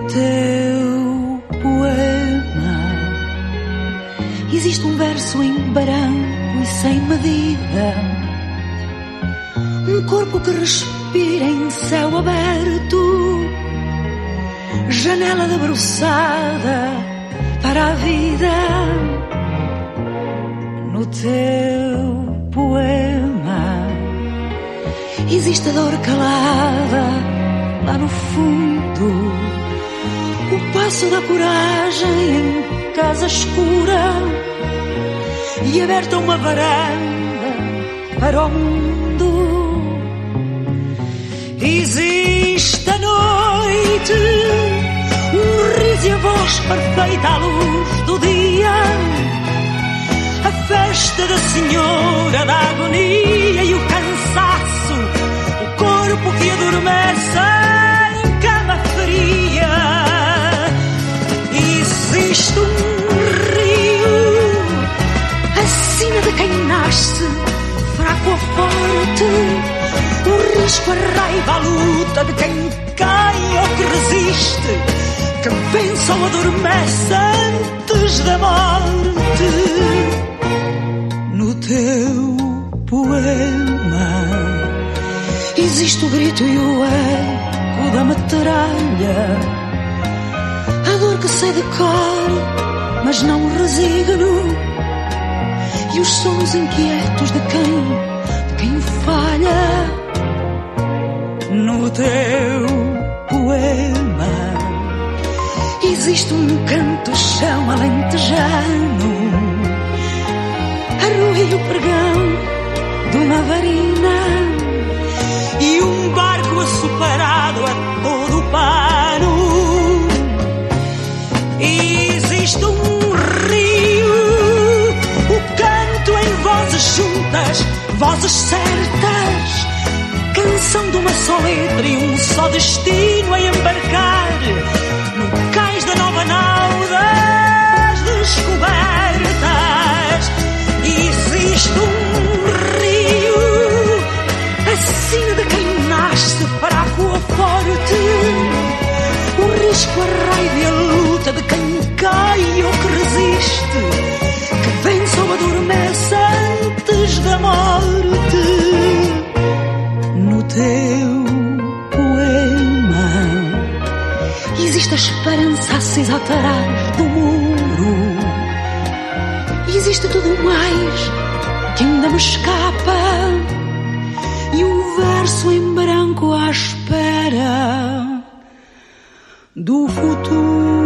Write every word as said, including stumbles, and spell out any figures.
teu poema existe um verso em branco e sem medida, um corpo que respira em céu aberto, janela debruçada para a vida. No teu poema existe a dor calada lá no fundo, o passo da coragem em casa escura e aberta uma varanda para o mundo. Existe a noite, um riso e a voz perfeita à luz do dia, a festa da senhora da agonia e o cansaço, o corpo que adormece em cama fria. Existe um rio, a sina de quem nasce, fraco ou forte, o risco, a raiva, a luta de quem cai ou que resiste, que vence ou adormece antes da morte. No teu poema existe o grito e o eco da metralha, a dor que sei de cor, mas não resigno, e os sons inquietos de quem, de quem falha. No teu poema existe um canto-chão alentejano, a rua e o pregão de uma varina e um barco açucarado a todo o pano. Existe um rio, o canto em vozes juntas, vozes certas, canção de uma só letra e um só destino a embarcar no cais da nova nau das descobertas. Existe um rio, a sina de quem nasce, fraco ou forte, o risco, a raiva e a luta de quem cai ou que resiste, que vence ou adormece antes da morte. No teu poema existe a esperança acesa atrás do muro, existe tudo mais que ainda me escapa, e um verso em branco à espera do futuro.